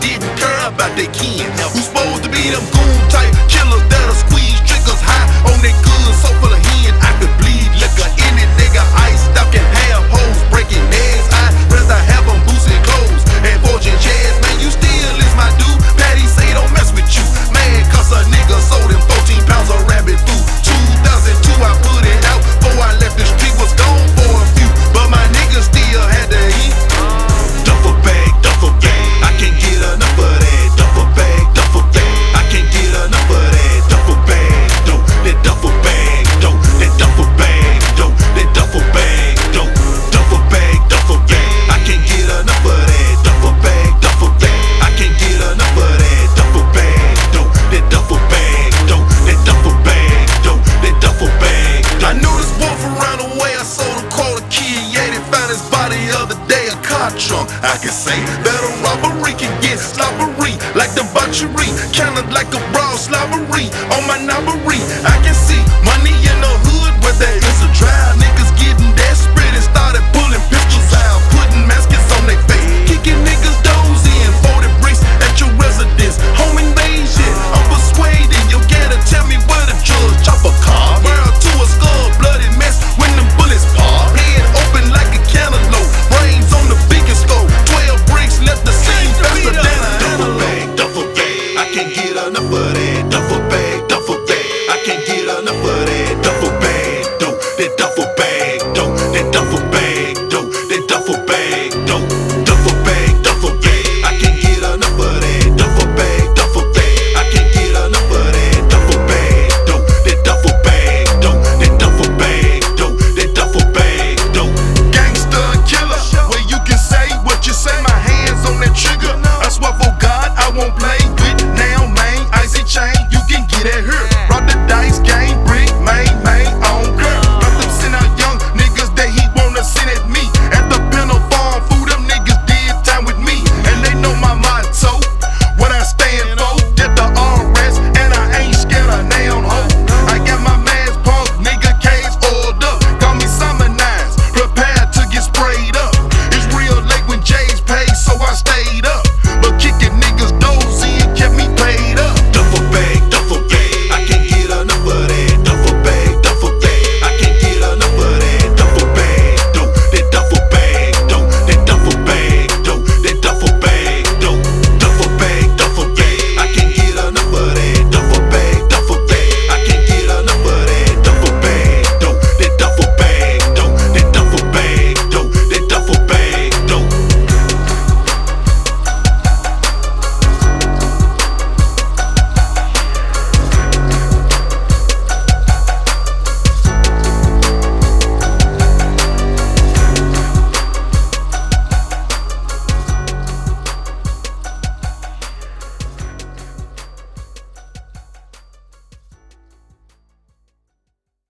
didn't care about their kin. Who's supposed to be them goon type killers that'll squeeze triggers high on that good, so full of hen. I could bleed liquor in it, nigga. Ice stocking, have hoes breaking eggs. I'd rather have them boosting clothes and fortune chairs. Man, you still is my dude. Patty say don't mess with you, man, cause a nigga sold him 14 pounds of rabbit food. 2002 I put it out, before I left the street was gone for a few, but my niggas still had to eat. Duffel bag, I can't get enough of that. Duffel bag, I can't get enough of that. Duffel bag, dope, that duffel bag, dope, that duffel bag, dope, that duffel bag, dope. Duffel bag, I can't get enough of that. Duffel bag, I can't get enough of that. Duffel bag, dope, that duffel bag, dope, that duffel bag, dope, that duffel bag. I knew this wolf around the way. I sold a quarter key, yeah, they found his body the other day, a car trunk. I can say that a robbery can get slobbery, like debauchery, kinda like a brawl slobbery on my knobbery. I can see money